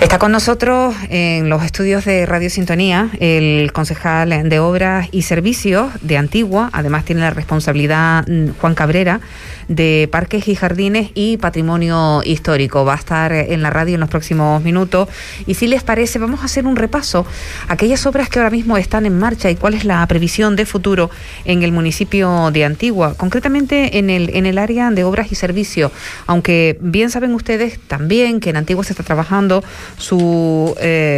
Está con nosotros en los estudios de Radio Sintonía el concejal de Obras y Servicios de Antigua. Además tiene la responsabilidad Juan Cabrera de Parques y Jardines y Patrimonio Histórico. Va a estar en la radio en los próximos minutos. Y si les parece, vamos a hacer un repaso a aquellas obras que ahora mismo están en marcha y cuál es la previsión de futuro en el municipio de Antigua, concretamente en el área de Obras y Servicios. Aunque bien saben ustedes también que en Antigua se está trabajando su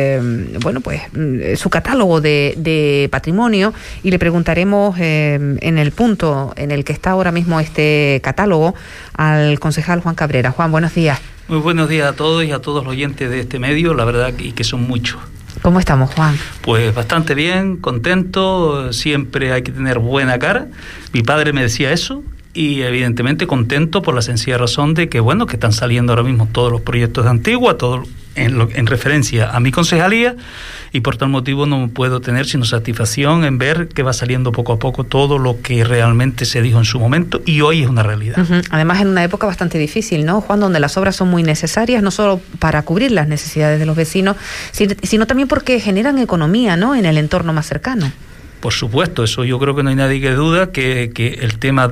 catálogo de patrimonio, y le preguntaremos en el punto en el que está ahora mismo este catálogo al concejal Juan Cabrera. Juan, buenos días. Muy buenos días a todos y a todos los oyentes de este medio, la verdad y que son muchos. ¿Cómo estamos, Juan? Pues bastante bien, contento, siempre hay que tener buena cara. Mi padre me decía eso. Y evidentemente contento por la sencilla razón de que que están saliendo ahora mismo todos los proyectos de Antigua, todo en referencia a mi concejalía, y por tal motivo no puedo tener sino satisfacción en ver que va saliendo poco a poco todo lo que realmente se dijo en su momento y hoy es una realidad. Además en una época bastante difícil, ¿no, Juan? Donde las obras son muy necesarias, no solo para cubrir las necesidades de los vecinos, sino también porque generan economía, ¿no?, en el entorno más cercano. Por supuesto, eso yo creo que no hay nadie que duda que el tema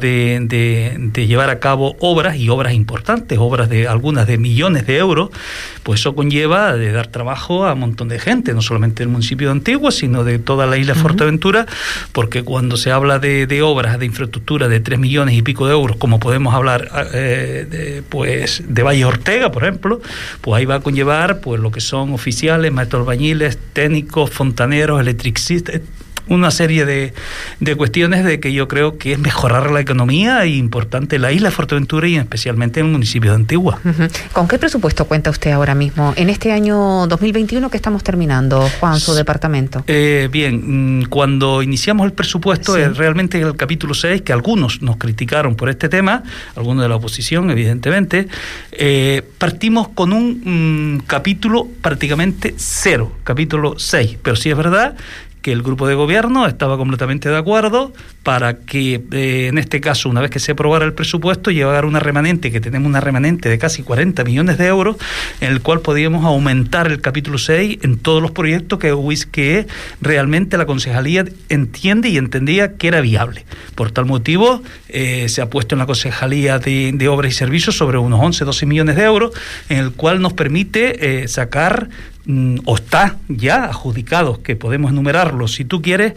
de llevar a cabo obras, y obras importantes, obras de algunas de millones de euros, pues eso conlleva de dar trabajo a un montón de gente, no solamente del municipio de Antigua, sino de toda la isla de Fuerteventura, porque cuando se habla de obras de infraestructura de 3 millones y pico de euros, como podemos hablar de Valle Ortega, por ejemplo, pues ahí va a conllevar pues lo que son oficiales, maestros albañiles, técnicos, fontaneros, electricistas, una serie de cuestiones de que yo creo que es mejorar la economía y importante en la isla de Fuerteventura y especialmente en el municipio de Antigua. ¿Con qué presupuesto cuenta usted ahora mismo en este año 2021 que estamos terminando, Juan, su departamento? Bien, cuando iniciamos el presupuesto, sí, realmente el capítulo 6, que algunos nos criticaron por este tema, algunos de la oposición evidentemente, partimos con un capítulo prácticamente cero, capítulo 6, pero sí es verdad que el grupo de gobierno estaba completamente de acuerdo para que, en este caso, una vez que se aprobara el presupuesto, llevar una remanente, que tenemos una remanente de casi 40 millones de euros, en el cual podíamos aumentar el capítulo 6 en todos los proyectos que realmente la concejalía entiende y entendía que era viable. Por tal motivo, se ha puesto en la concejalía de Obras y Servicios sobre unos 11-12 millones de euros, en el cual nos permite sacar, o está ya adjudicados, que podemos enumerarlos si tú quieres,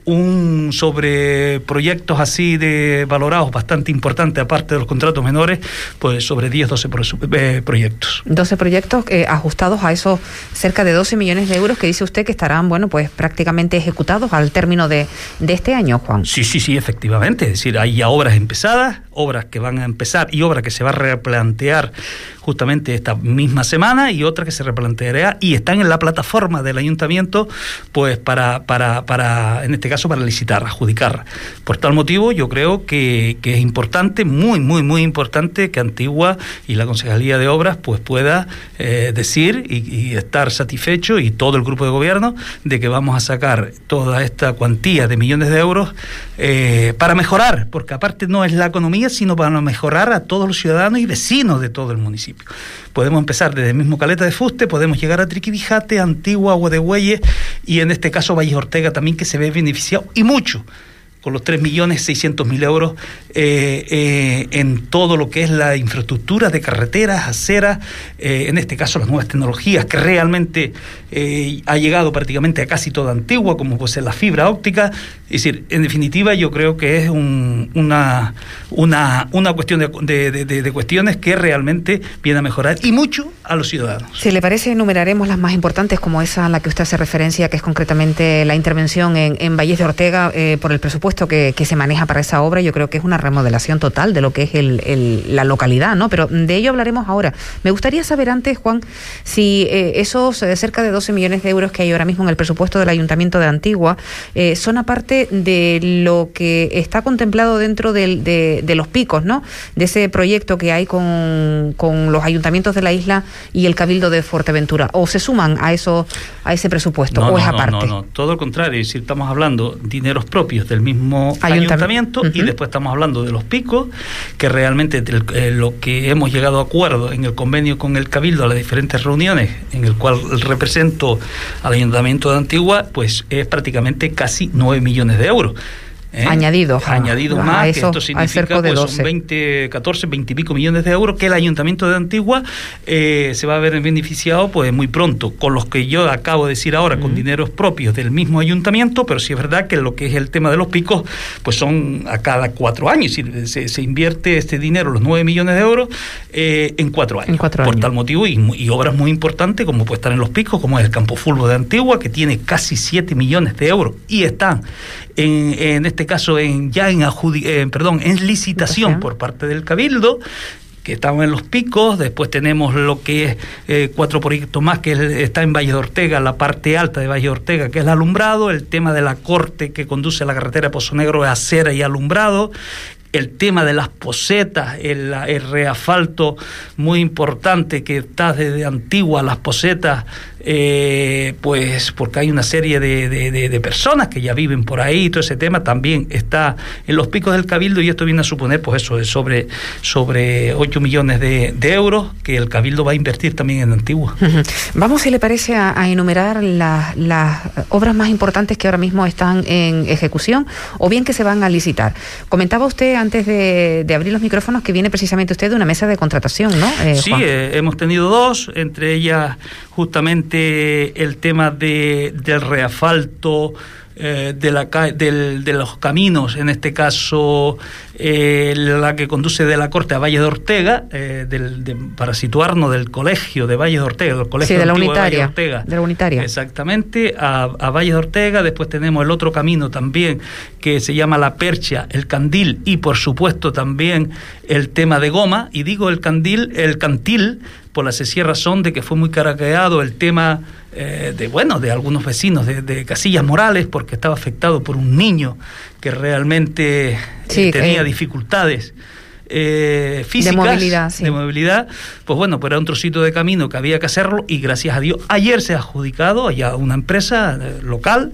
sobre proyectos así de valorados bastante importantes, aparte de los contratos menores, pues sobre 10-12 proyectos. 12 proyectos ajustados a esos cerca de 12 millones de euros que dice usted que estarán, prácticamente ejecutados al término de este año, Juan. Sí, efectivamente. Es decir, hay ya obras empezadas, obras que van a empezar y obras que se va a replantear justamente esta misma semana, y otras que se replanteará y están en la plataforma del ayuntamiento, pues para en este caso para licitar, adjudicar. Por tal motivo yo creo que es importante, muy importante, que Antigua y la Concejalía de Obras pues pueda decir y estar satisfecho, y todo el grupo de gobierno, de que vamos a sacar toda esta cuantía de millones de euros para mejorar, porque aparte no es la economía, sino para mejorar a todos los ciudadanos y vecinos de todo el municipio. Podemos empezar desde el mismo Caleta de Fuste, podemos llegar a Triquibijate, Antigua, Agua de Bueyes, y en este caso Valle Ortega también, que se ve beneficiado y mucho con los 3.600.000 euros en todo lo que es la infraestructura de carreteras, aceras, en este caso las nuevas tecnologías que realmente ha llegado prácticamente a casi toda Antigua, como pues la fibra óptica. Es decir, en definitiva yo creo que es una cuestión de cuestiones que realmente viene a mejorar y mucho a los ciudadanos. Si le parece, enumeraremos las más importantes, como esa a la que usted hace referencia, que es concretamente la intervención en Valles de Ortega por el presupuesto que se maneja para esa obra. Yo creo que es una remodelación total de lo que es la localidad, ¿no? Pero de ello hablaremos ahora. Me gustaría saber antes, Juan, si esos cerca de 12 millones de euros que hay ahora mismo en el presupuesto del Ayuntamiento de Antigua son aparte de lo que está contemplado dentro de los picos, ¿no?, de ese proyecto que hay con los ayuntamientos de la isla y el Cabildo de Fuerteventura, o se suman a ese presupuesto, o es aparte. No, todo lo contrario. Es decir, estamos hablando de dineros propios del mismo mismo ayuntamiento. Y después estamos hablando de los picos, que realmente lo que hemos llegado a acuerdo en el convenio con el Cabildo a las diferentes reuniones, en el cual represento al Ayuntamiento de Antigua, pues es prácticamente casi 9 millones de euros. Añadidos más, que esto significa pues son 14, 20 y pico millones de euros que el Ayuntamiento de Antigua se va a ver beneficiado pues muy pronto, con los que yo acabo de decir ahora, con dineros propios del mismo ayuntamiento, pero sí es verdad que lo que es el tema de los picos, pues son a cada 4 años, se invierte este dinero, los 9 millones de euros, en 4 años. Por tal motivo, y obras muy importantes, como puede estar en los picos, como es el Campo Fútbol de Antigua, que tiene casi 7 millones de euros, y están en este caso en licitación por parte del Cabildo, que estamos en los picos. Después tenemos lo que es 4 proyectos más que está en Valle de Ortega, la parte alta de Valle de Ortega, que es el alumbrado, el tema de la corte que conduce a la carretera de Pozo Negro, acera y alumbrado, el tema de las posetas, el reasfalto muy importante que está desde Antigua, las posetas, pues porque hay una serie de personas que ya viven por ahí, todo ese tema también está en los picos del Cabildo, y esto viene a suponer pues eso, es sobre 8 millones de euros que el Cabildo va a invertir también en Antigua. Vamos, si le parece, a enumerar las obras más importantes que ahora mismo están en ejecución o bien que se van a licitar. Comentaba usted antes de abrir los micrófonos que viene precisamente usted de una mesa de contratación, ¿no? Sí, hemos tenido 2, entre ellas justamente el tema del reasfalto de los caminos, en este caso la que conduce de la Corte a Valle de Ortega, para situarnos del colegio de Valle de Ortega, del colegio de la Unitaria, de la Unitaria. Exactamente, a Valle de Ortega. Después tenemos el otro camino también que se llama La Percha, el Candil, y por supuesto también el tema de Goma, y digo el Cantil por la sencilla razón de que fue muy caraqueado el tema de algunos vecinos de Casillas Morales, porque estaba afectado por un niño que realmente tenía dificultades físicas, de movilidad, pues bueno, pero era un trocito de camino que había que hacerlo, y gracias a Dios ayer se ha adjudicado a una empresa local,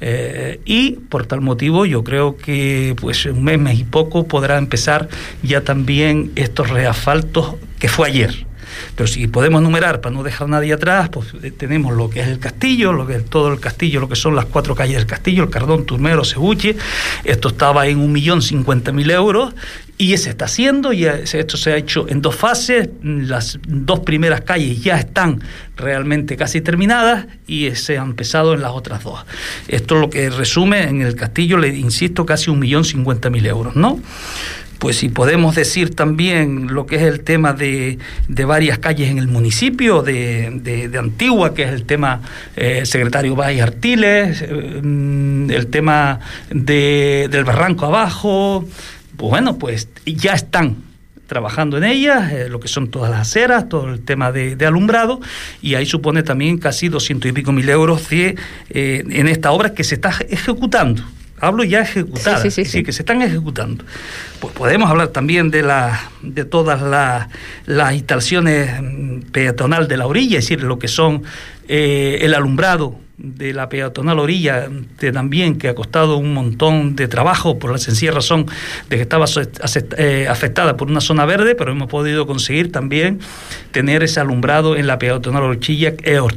y por tal motivo yo creo que pues un mes y poco podrá empezar ya también estos reasfaltos, que fue ayer. Pero si podemos numerar para no dejar a nadie atrás, pues tenemos lo que es el castillo, lo que es todo el castillo, lo que son las 4 calles del castillo, el Cardón, Turmero, Cebuche. Esto estaba en 1.050.000 euros, y se está haciendo, y esto se ha hecho en 2 fases. Las 2 primeras calles ya están realmente casi terminadas, y se ha empezado en las otras 2. Esto es lo que resume en el castillo, le insisto, casi 1.050.000 euros, ¿no? Pues si podemos decir también lo que es el tema de varias calles en el municipio de Antigua, que es el tema Secretario Valles Artiles, el tema del Barranco Abajo, pues bueno, pues ya están trabajando en ellas, lo que son todas las aceras, todo el tema de alumbrado, y ahí supone también casi 200 y pico mil euros en esta obra que se está ejecutando. Hablo ya ejecutada, sí, que se están ejecutando. Pues podemos hablar también de todas las instalaciones peatonal de la orilla, es decir, lo que son el alumbrado de la peatonal orilla, también que ha costado un montón de trabajo por la sencilla razón de que estaba afectada por una zona verde, pero hemos podido conseguir también tener ese alumbrado en la peatonal orilla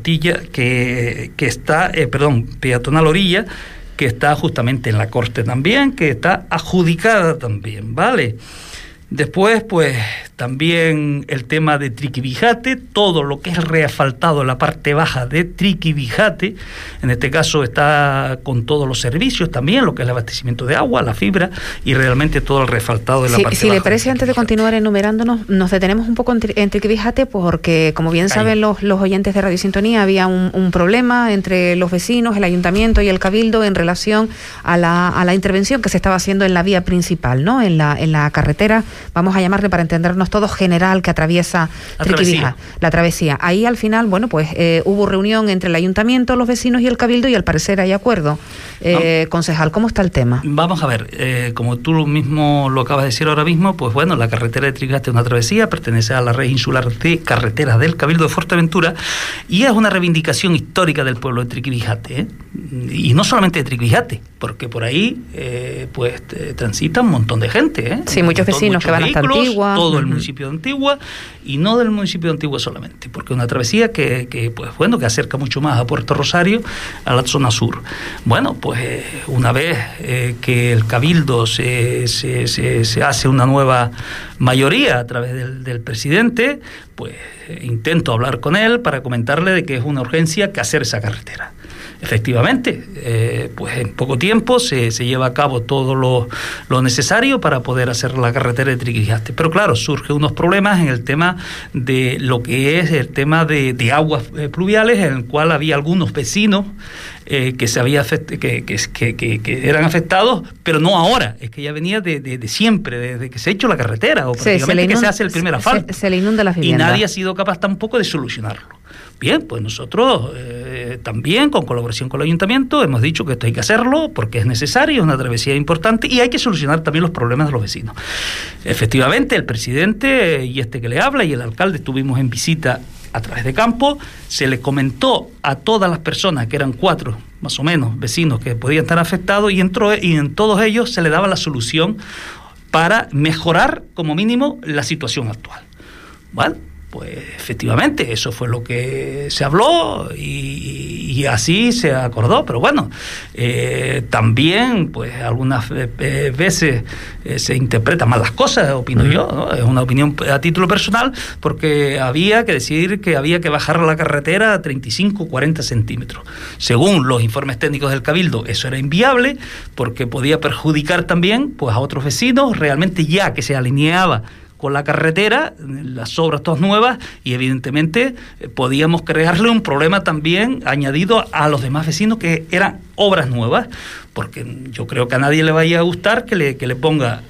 peatonal orilla, que está justamente en la Corte también, que está adjudicada también, ¿vale? Después, pues, también el tema de Triquibijate, todo lo que es reasfaltado en la parte baja de Triquibijate, en este caso está con todos los servicios también, lo que es el abastecimiento de agua, la fibra, y realmente todo el reasfaltado de la parte baja. Si le parece, antes de continuar enumerándonos, nos detenemos un poco en Triquibijate, porque, como bien saben los oyentes de Radio Sintonía, había un problema entre los vecinos, el ayuntamiento y el Cabildo en relación a la intervención que se estaba haciendo en la vía principal, ¿no? En la carretera vamos a llamarle para entendernos todos, general que atraviesa Triquivija, la travesía. Ahí al final, bueno, pues hubo reunión entre el ayuntamiento, los vecinos y el cabildo y al parecer hay acuerdo. Concejal, ¿cómo está el tema? Vamos a ver, como tú mismo lo acabas de decir ahora mismo, pues bueno, la carretera de Triquivija es una travesía, pertenece a la red insular de carreteras del Cabildo de Fuerteventura y es una reivindicación histórica del pueblo de Triquivijate, y no solamente de Triquivijate, porque por ahí transita un montón de gente. Sí, muchos vecinos que van hasta Antigua. Todo el municipio de Antigua, y no del municipio de Antigua solamente, porque es una travesía que acerca mucho más a Puerto Rosario, a la zona sur. Bueno, pues una vez que el Cabildo se hace una nueva mayoría a través del presidente, pues intento hablar con él para comentarle de que es una urgencia que hacer esa carretera. Efectivamente, pues en poco tiempo se lleva a cabo todo lo necesario para poder hacer la carretera de Triquivijate. Pero claro, surgen unos problemas en el tema de lo que es el tema de aguas pluviales, en el cual había algunos vecinos que eran afectados, pero no ahora, es que ya venía de siempre, desde que se ha hecho la carretera, o prácticamente que se hace el primer asfalto. Se le inunda la vivienda. Y nadie ha sido capaz tampoco de solucionarlo. Bien, pues nosotros también, con colaboración con el ayuntamiento, hemos dicho que esto hay que hacerlo porque es necesario, es una travesía importante y hay que solucionar también los problemas de los vecinos. Efectivamente, el presidente y que le habla y el alcalde estuvimos en visita a través de campo, se le comentó a todas las personas, que eran 4 más o menos vecinos que podían estar afectados, y en todos ellos se le daba la solución para mejorar como mínimo la situación actual. ¿Vale? Pues efectivamente, eso fue lo que se habló y así se acordó, pero bueno, también pues algunas veces se interpretan mal las cosas, opino yo, ¿no? Es una opinión a título personal, porque había que decidir que había que bajar la carretera a 35 o 40 centímetros. Según los informes técnicos del Cabildo, eso era inviable porque podía perjudicar también pues a otros vecinos, realmente ya que se alineaba con la carretera, las obras todas nuevas, y evidentemente podíamos crearle un problema también añadido a los demás vecinos que eran obras nuevas, porque yo creo que a nadie le vaya a gustar que le ponga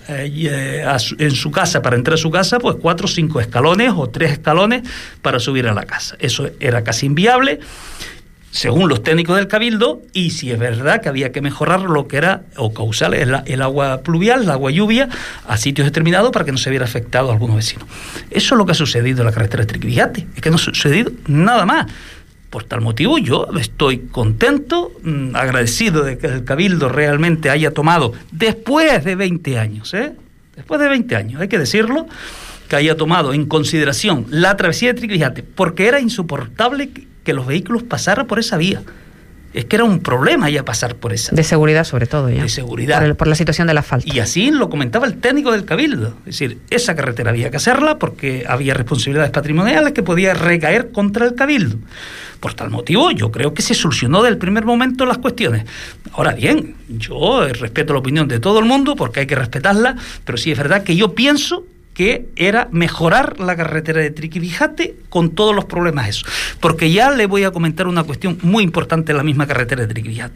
en su casa, para entrar a su casa, pues 4 o 5 escalones o 3 escalones para subir a la casa. Eso era casi inviable, según los técnicos del Cabildo, y si es verdad que había que mejorar lo que era, o causar el agua pluvial, el agua lluvia, a sitios determinados para que no se viera afectado a algunos vecinos. Eso es lo que ha sucedido en la carretera de Triquivijate, es que no ha sucedido nada más. Por tal motivo yo estoy contento, agradecido de que el Cabildo realmente haya tomado, después de 20 años, después de 20 años, hay que decirlo, que haya tomado en consideración la travesía de Triquivijate, porque era insoportable que los vehículos pasaran por esa vía. Es que era un problema ya pasar por esa. De seguridad sobre todo ya. De seguridad. Por la situación del asfalto. Y así lo comentaba el técnico del Cabildo. Es decir, esa carretera había que hacerla porque había responsabilidades patrimoniales que podía recaer contra el Cabildo. Por tal motivo, yo creo que se solucionó del primer momento las cuestiones. Ahora bien, yo respeto la opinión de todo el mundo porque hay que respetarla, pero sí es verdad que yo pienso que era mejorar la carretera de Triquivijate con todos los problemas eso. Porque ya le voy a comentar una cuestión muy importante en la misma carretera de Triquivijate.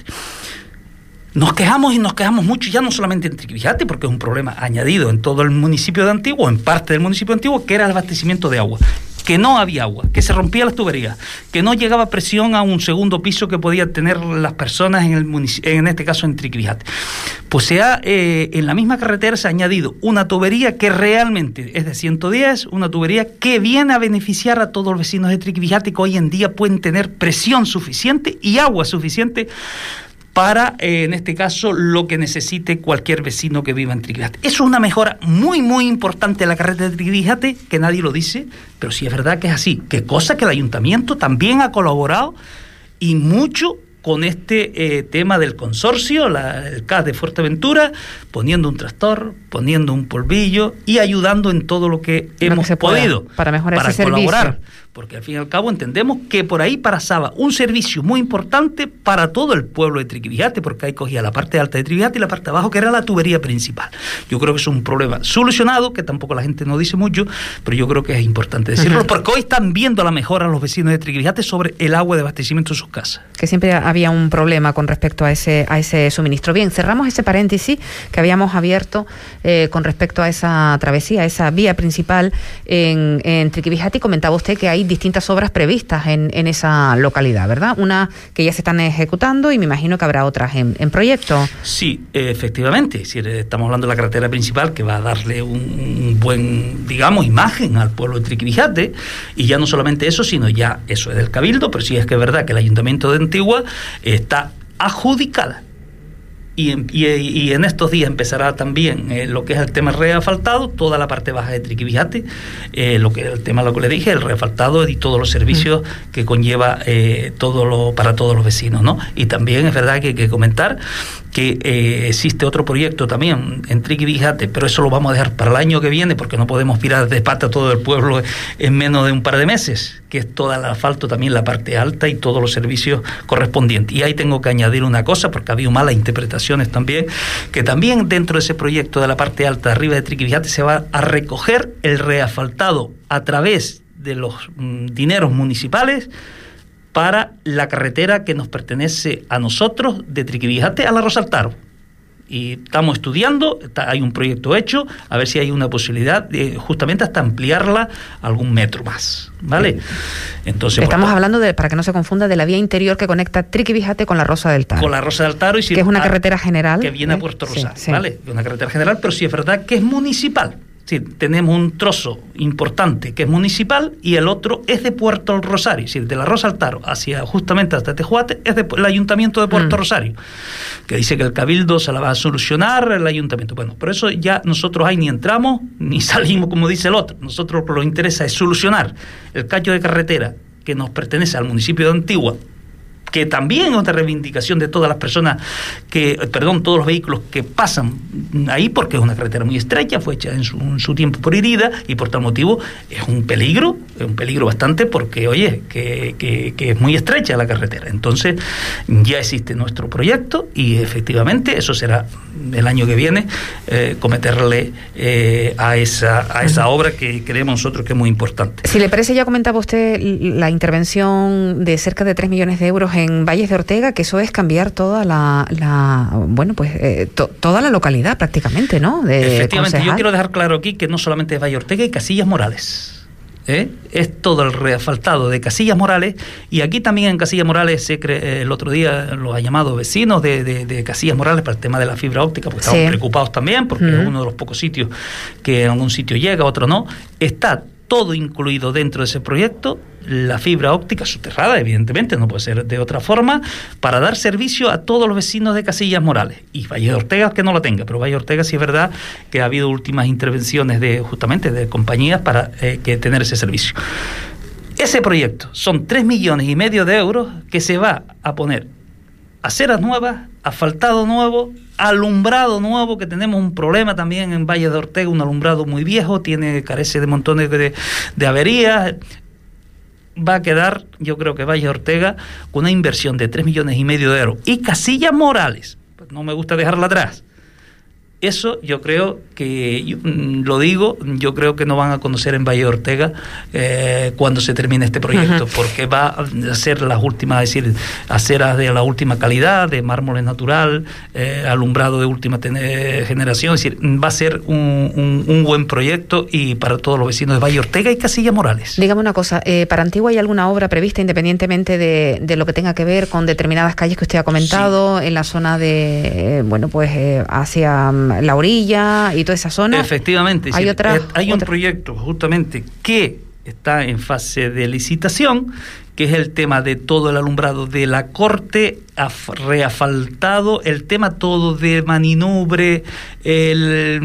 Nos quejamos y nos quejamos mucho, ya no solamente en Triquivijate, porque es un problema añadido en todo el municipio de Antigua, en parte del municipio de Antigua, que era el abastecimiento de agua. Que no había agua, que se rompían las tuberías, que no llegaba presión a un segundo piso que podían tener las personas en este caso en Triquivijate. Pues en la misma carretera se ha añadido una tubería que realmente es de 110, una tubería que viene a beneficiar a todos los vecinos de Triquivijate, que hoy en día pueden tener presión suficiente y agua suficiente para, en este caso, lo que necesite cualquier vecino que viva en Triquivijate. Eso es una mejora muy, muy importante en la carretera de Triquivijate, que nadie lo dice, pero sí es verdad que es así. Que cosa que el ayuntamiento también ha colaborado y mucho con este tema del consorcio, el CAS de Fuerteventura, poniendo un tractor, poniendo un polvillo y ayudando en todo lo que hemos podido para mejorar ese colaborar. servicio. porque al fin y al cabo entendemos que por ahí pasaba un servicio muy importante para todo el pueblo de Triquivijate, porque ahí cogía la parte alta de Triquivijate y la parte de abajo, que era la tubería principal. Yo creo que es un problema solucionado, que tampoco la gente no dice mucho, pero yo creo que es importante decirlo, porque hoy están viendo la mejora los vecinos de Triquivijate sobre el agua de abastecimiento de sus casas. Que siempre había un problema con respecto a ese suministro. Bien, cerramos ese paréntesis que habíamos abierto con respecto a esa travesía, a esa vía principal en Triquivijate, y comentaba usted que hay distintas obras previstas en esa localidad, ¿verdad? Una que ya se están ejecutando y me imagino que habrá otras en proyecto. Sí, efectivamente. Si estamos hablando de la carretera principal, que va a darle un buen, digamos, imagen al pueblo de Triquivijate, y ya no solamente eso, sino ya eso es del Cabildo, pero sí es que es verdad que el Ayuntamiento de Antigua está adjudicada. Y en estos días empezará también lo que es el tema reasfaltado, toda la parte baja de Triquivijate, lo que es el tema, lo que le dije, el reasfaltado y todos los servicios que conlleva para todos los vecinos, ¿no? Y también es verdad que hay que comentar que existe otro proyecto también en Triquivijate, pero eso lo vamos a dejar para el año que viene, porque no podemos tirar de pata todo el pueblo en menos de un par de meses, que es todo el asfalto, también la parte alta y todos los servicios correspondientes. Y ahí tengo que añadir una cosa, porque ha habido malas interpretaciones también, que también dentro de ese proyecto de la parte alta arriba de Triquivijate se va a recoger el reasfaltado a través de los dineros municipales para la carretera que nos pertenece a nosotros de Triquivijate a la Rosaltaro. Y estamos estudiando, hay un proyecto hecho, a ver si hay una posibilidad de justamente hasta ampliarla algún metro más, ¿vale? Entonces estamos hablando para que no se confunda, de la vía interior que conecta Triquivijate con la Rosa del Taro. Con la Rosa del Taro, y que es una carretera general. Que viene a Puerto Rosario, ¿vale? Una carretera general, pero sí es verdad que es municipal. Sí, tenemos un trozo importante que es municipal y el otro es de Puerto Rosario, es decir, de la Rosa al Taro justamente hasta Tejuate es del Ayuntamiento de Puerto Rosario, que dice que el Cabildo se la va a solucionar el Ayuntamiento. Bueno, por eso ya nosotros ahí ni entramos ni salimos, como dice el otro. Nosotros lo que nos interesa es solucionar el cacho de carretera que nos pertenece al municipio de Antigua, que también es otra reivindicación de todas las personas todos los vehículos que pasan ahí, porque es una carretera muy estrecha, fue hecha en su tiempo por herida, y por tal motivo es un peligro bastante, porque oye, que es muy estrecha la carretera. Entonces ya existe nuestro proyecto y efectivamente eso será el año que viene, cometerle a esa obra que creemos nosotros que es muy importante. Si le parece, ya comentaba usted la intervención de cerca de 3 millones de euros en Valles de Ortega, que eso es cambiar toda toda la localidad prácticamente, ¿no? Efectivamente, concejal. Yo quiero dejar claro aquí que no solamente es Valles de Ortega y Casillas Morales. Es todo el reasfaltado de Casillas Morales, y aquí también en Casillas Morales el otro día los ha llamado vecinos de Casillas Morales para el tema de la fibra óptica, porque estamos preocupados también, porque es uno de los pocos sitios que en algún sitio llega, otro no. Está todo incluido dentro de ese proyecto, la fibra óptica soterrada, evidentemente, no puede ser de otra forma, para dar servicio a todos los vecinos de Casillas Morales. Y Valle de Ortega que no la tenga, pero Valle de Ortega sí es verdad que ha habido últimas intervenciones justamente de compañías para tener ese servicio. Ese proyecto son 3,5 millones de euros que se va a poner aceras nuevas, asfaltado nuevo, alumbrado nuevo, que tenemos un problema también en Valle de Ortega, un alumbrado muy viejo, carece de montones de averías. Va a quedar, yo creo que Valle de Ortega, con una inversión de 3,5 millones de euros. Y Casillas Morales, pues no me gusta dejarla atrás. Eso yo creo que, yo creo que no van a conocer en Valle de Ortega cuando se termine este proyecto, porque va a ser las últimas, es decir, aceras de la última calidad, de mármol natural, alumbrado de última generación, es decir, va a ser un buen proyecto y para todos los vecinos de Valle de Ortega y Casillas Morales. Dígame una cosa, ¿para Antigua hay alguna obra prevista independientemente de lo que tenga que ver con determinadas calles que usted ha comentado, en la zona de, hacia la orilla y toda esa zona? Efectivamente, hay un proyecto justamente que está en fase de licitación, que es el tema de todo el alumbrado de la corte, reasfaltado, el tema todo de Maninubre, el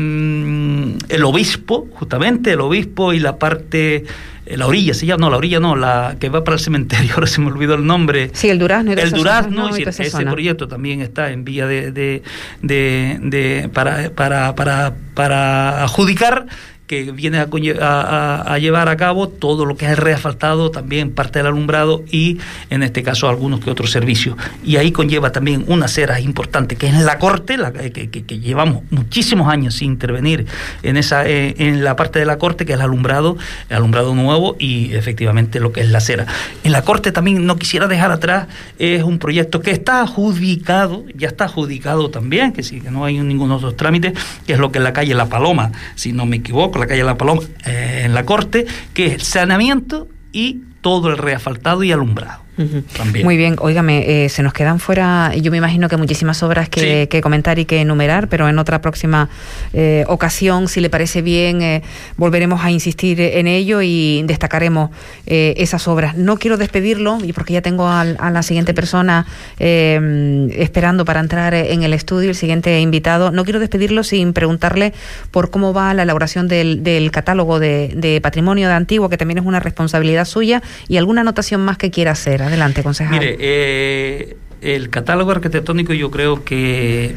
obispo, justamente el obispo y la parte, la orilla, la que va para el cementerio, ahora se me olvidó el nombre. Sí, el Durazno. Ese proyecto también está en vía para adjudicar, que viene a llevar a cabo todo lo que es el reasfaltado, también parte del alumbrado y en este caso algunos que otros servicios. Y ahí conlleva también una acera importante que es en la corte, que llevamos muchísimos años sin intervenir en la parte de la corte, que es el alumbrado nuevo y efectivamente lo que es la acera. En la corte también no quisiera dejar atrás, es un proyecto que está adjudicado, ya está adjudicado también, que sí, que no hay ningún otro trámite, que es lo que es la calle La Paloma, si no me equivoco, la calle La Paloma, en la corte, que es saneamiento y todo el reasfaltado y alumbrado. También. Muy bien, óigame, se nos quedan fuera, yo me imagino que muchísimas obras que comentar y que enumerar, pero en otra próxima ocasión, si le parece bien, volveremos a insistir en ello y destacaremos esas obras. No quiero despedirlo, y porque ya tengo a la siguiente persona esperando para entrar en el estudio, el siguiente invitado, no quiero despedirlo sin preguntarle por cómo va la elaboración del catálogo de patrimonio de Antigua, que también es una responsabilidad suya, y alguna anotación más que quiera hacer. Adelante, concejal. Mire, el catálogo arquitectónico yo creo que,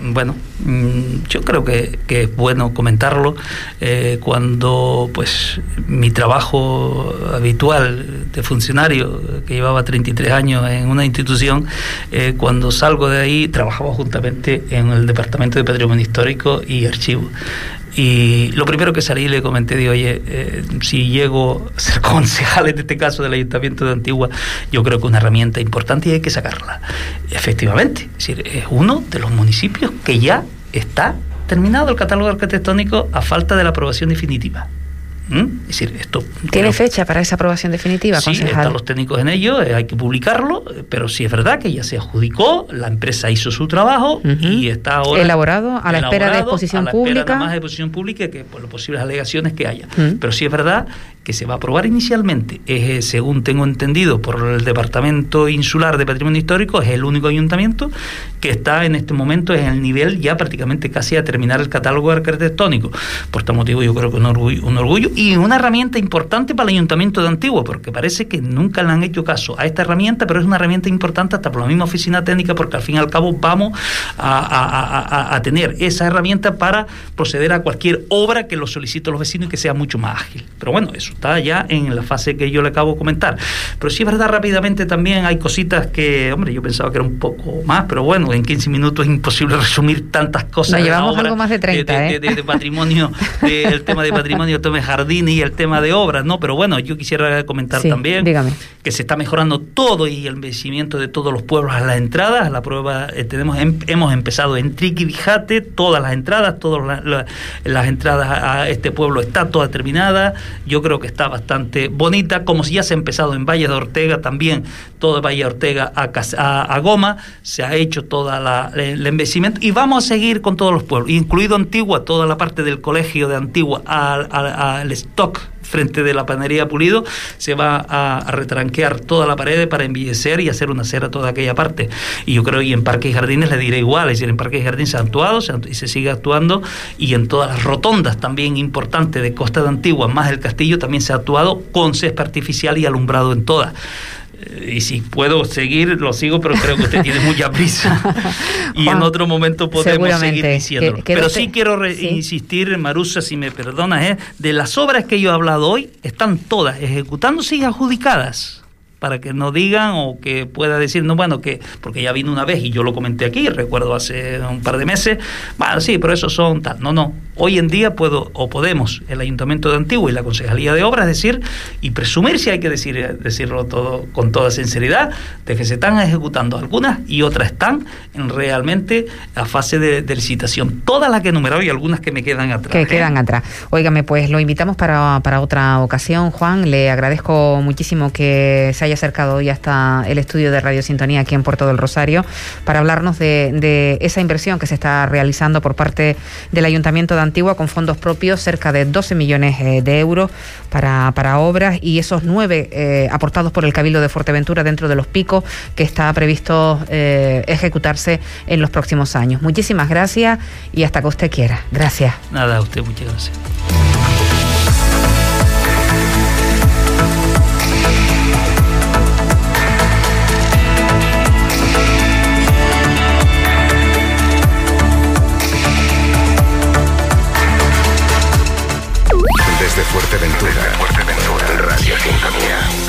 es bueno comentarlo cuando pues mi trabajo habitual de funcionario, que llevaba 33 años en una institución, cuando salgo de ahí trabajaba juntamente en el Departamento de Patrimonio Histórico y Archivo. Y lo primero que salí le comenté, digo, oye, si llego a ser concejal, en este caso del Ayuntamiento de Antigua, yo creo que es una herramienta importante y hay que sacarla. Efectivamente, es decir, es uno de los municipios que ya está terminado el catálogo arquitectónico a falta de la aprobación definitiva. Es decir, esto ¿tiene fecha para esa aprobación definitiva, concejal? Sí, están los técnicos en ello, hay que publicarlo, pero sí es verdad que ya se adjudicó, la empresa hizo su trabajo y está ahora elaborado a la espera de exposición pública. Nada más de exposición pública, que por las posibles alegaciones que haya. Pero sí es verdad que se va a aprobar inicialmente, según tengo entendido por el Departamento Insular de Patrimonio Histórico, es el único ayuntamiento que está en este momento en el nivel ya prácticamente casi a terminar el catálogo arquitectónico. Por tal motivo yo creo que un orgullo y una herramienta importante para el Ayuntamiento de Antigua, porque parece que nunca le han hecho caso a esta herramienta, pero es una herramienta importante hasta por la misma oficina técnica, porque al fin y al cabo vamos a tener esa herramienta para proceder a cualquier obra que lo soliciten los vecinos y que sea mucho más ágil. Pero bueno, eso está ya en la fase que yo le acabo de comentar. Pero sí es verdad, rápidamente también hay cositas que, hombre, yo pensaba que era un poco más, pero bueno, en 15 minutos es imposible resumir tantas cosas. Nos llevamos algo más de 30, de patrimonio, el tema de patrimonio, el tema de jardines y el tema de obras, ¿no? Pero bueno, yo quisiera comentar también que se está mejorando todo y el embellecimiento de todos los pueblos a las entradas. La prueba hemos empezado en Triquibijate, todas las entradas, las entradas a este pueblo está toda terminada. Yo creo que está bastante bonita, como si ya se ha empezado en Valle de Ortega también, todo Valle de Ortega a Goma, se ha hecho toda el embellecimiento y vamos a seguir con todos los pueblos, incluido Antigua, toda la parte del colegio de Antigua al stock frente de la panadería Pulido, se va a retranquear toda la pared para embellecer y hacer una acera toda aquella parte. Y yo creo que en Parques y Jardines le diré igual, es decir, en Parques y Jardines se ha actuado y se sigue actuando, y en todas las rotondas también importantes de Costa de Antigua, más el castillo, también se ha actuado con césped artificial y alumbrado en todas. Y si puedo seguir, lo sigo, pero creo que usted tiene mucha prisa y Juan, en otro momento podemos seguir diciéndolo. Pero sí quiero insistir, Marusa, si me perdonas, de las obras que yo he hablado hoy, están todas ejecutándose y adjudicadas. Para que no digan o que pueda decir, no, bueno, que porque ya vino una vez y yo lo comenté aquí, recuerdo hace un par de meses, bueno, sí, pero eso son tal. No, hoy en día podemos, el Ayuntamiento de Antigua y la Concejalía de Obras, decir y presumir, si hay que decirlo todo con toda sinceridad, de que se están ejecutando algunas y otras están realmente a fase de licitación. Todas las que he enumerado y algunas que me quedan atrás. Quedan atrás. Óigame, pues lo invitamos para otra ocasión, Juan. Le agradezco muchísimo que se haya acercado hoy hasta el estudio de Radio Sintonía aquí en Puerto del Rosario para hablarnos de esa inversión que se está realizando por parte del Ayuntamiento de Antigua con fondos propios, cerca de 12 millones de euros para obras, y esos 9 aportados por el Cabildo de Fuerteventura dentro de los picos que está previsto ejecutarse en los próximos años. Muchísimas gracias y hasta que usted quiera. Gracias. Nada, a usted muchas gracias. Desde Fuerteventura, Radio Sintonía.